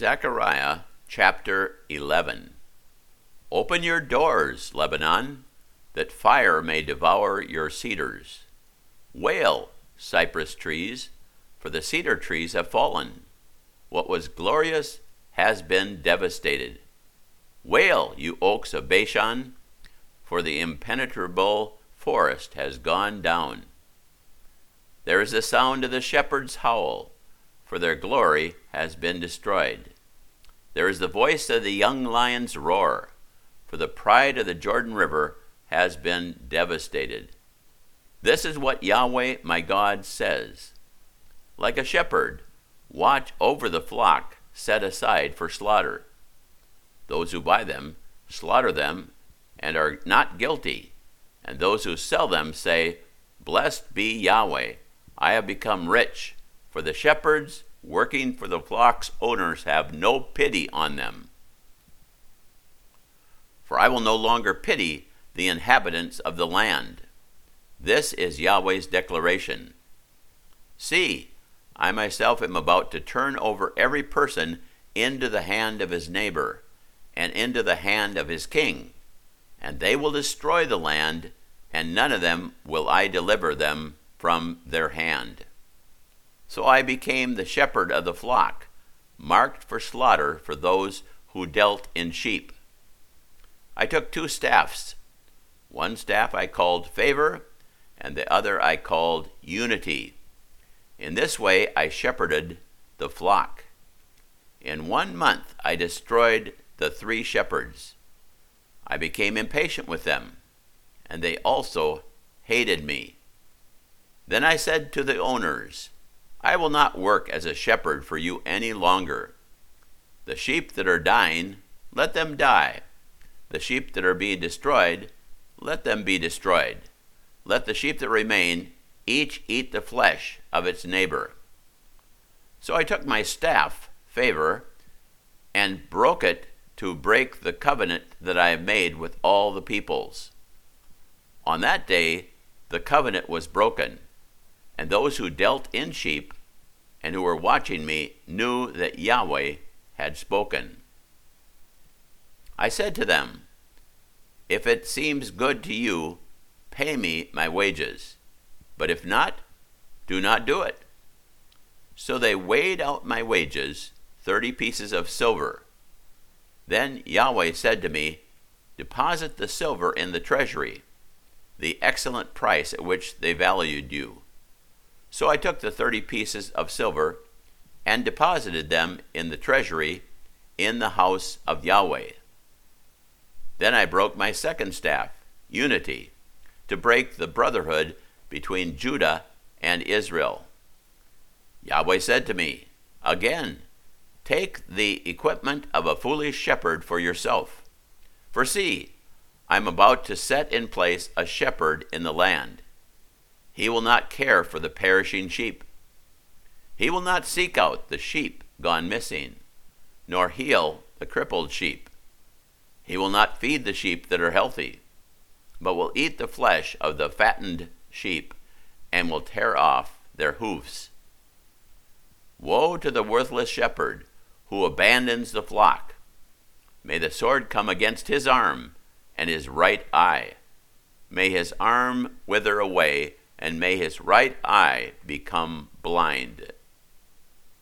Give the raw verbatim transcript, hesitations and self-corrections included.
Zechariah chapter eleven. Open your doors, Lebanon, that fire may devour your cedars. Wail, cypress trees, for the cedar trees have fallen. What was glorious has been devastated. Wail, you oaks of Bashan, for the impenetrable forest has gone down. There is the sound of the shepherd's howl, for their glory has been destroyed. There is the voice of the young lion's roar, for the pride of the Jordan River has been devastated. This is what Yahweh my God says. Like a shepherd, watch over the flock set aside for slaughter. Those who buy them slaughter them and are not guilty, and those who sell them say, Blessed be Yahweh, I have become rich, for the shepherds working for the flock's owners have no pity on them. For I will no longer pity the inhabitants of the land. This is Yahweh's declaration. See, I myself am about to turn over every person into the hand of his neighbor, and into the hand of his king, and they will destroy the land, and none of them will I deliver them from their hand. So I became the shepherd of the flock, marked for slaughter for those who dealt in sheep. I took two staffs. One staff I called favor, and the other I called unity. In this way I shepherded the flock. In one month I destroyed the three shepherds. I became impatient with them, and they also hated me. Then I said to the owners, I will not work as a shepherd for you any longer. The sheep that are dying, let them die. The sheep that are being destroyed, let them be destroyed. Let the sheep that remain each eat the flesh of its neighbor. So I took my staff, favor, and broke it to break the covenant that I have made with all the peoples. On that day the covenant was broken, and those who dealt in sheep and who were watching me knew that Yahweh had spoken. I said to them, If it seems good to you, pay me my wages, but if not, do not do it. So they weighed out my wages, thirty pieces of silver. Then Yahweh said to me, Deposit the silver in the treasury, the excellent price at which they valued you. So I took the thirty pieces of silver and deposited them in the treasury in the house of Yahweh. Then I broke my second staff, unity, to break the brotherhood between Judah and Israel. Yahweh said to me, Again, take the equipment of a foolish shepherd for yourself. For see, I am about to set in place a shepherd in the land. He will not care for the perishing sheep. He will not seek out the sheep gone missing, nor heal the crippled sheep. He will not feed the sheep that are healthy, but will eat the flesh of the fattened sheep and will tear off their hoofs. Woe to the worthless shepherd who abandons the flock. May the sword come against his arm and his right eye. May his arm wither away, and may his right eye become blind.